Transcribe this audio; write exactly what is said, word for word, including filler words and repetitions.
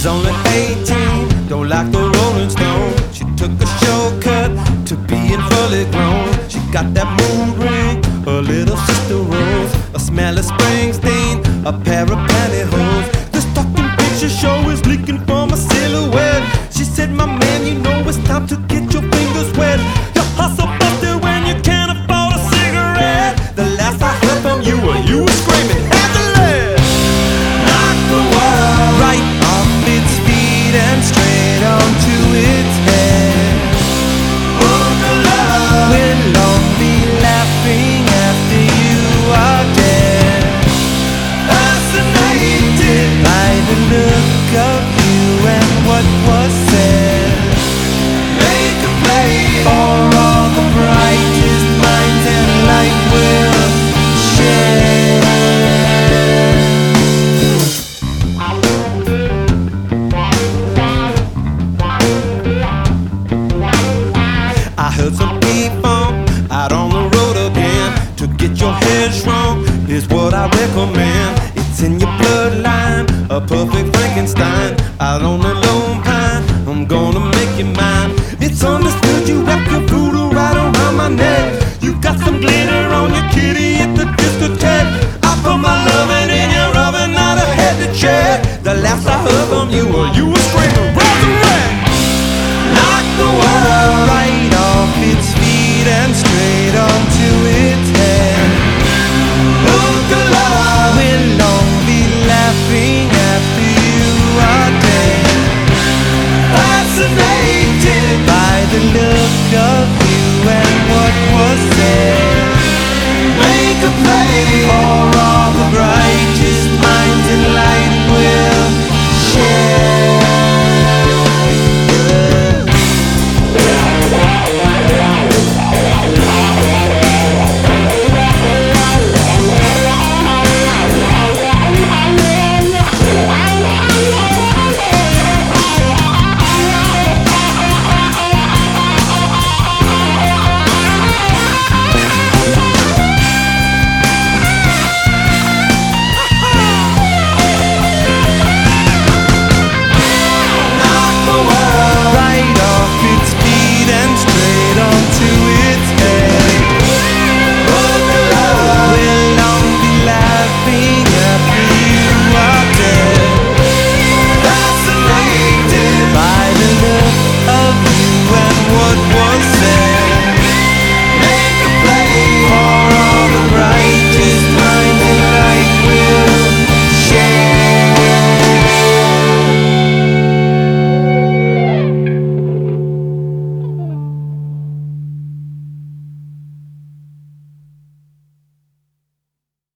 She's only eighteen, don't like the Rolling Stone. She took a shortcut to being fully grown. She got that moon ring, her little sister Rose, a smell of Springsteen, a pair of pantyhose. The stocking picture show is leaking from a silhouette. She said, my man, you know it's time to get your fingers wet. Your hustle busted when you can't afford a cigarette. The last I heard from you were you were screaming, have the lead. Knock the world right off its feet and straight onto its head. Boogaloo, we'll all be laughing after you are dead. Fascinated by the look of you and what was said. Make a play for all the brightest minds and light will share. I heard some people out on the road again. To get your head shrunk, here's what I recommend. It's in your bloodline, a perfect Frankenstein. Out on the lone pine, I'm gonna make you mine. It's understood you wrap your voodoo right around my neck. You got some glitter on your kitty at the discotheque. I put my loving in your oven, not a head to check. The last I heard from you were you were screaming, resurrect. Knock the world right off its feet and straight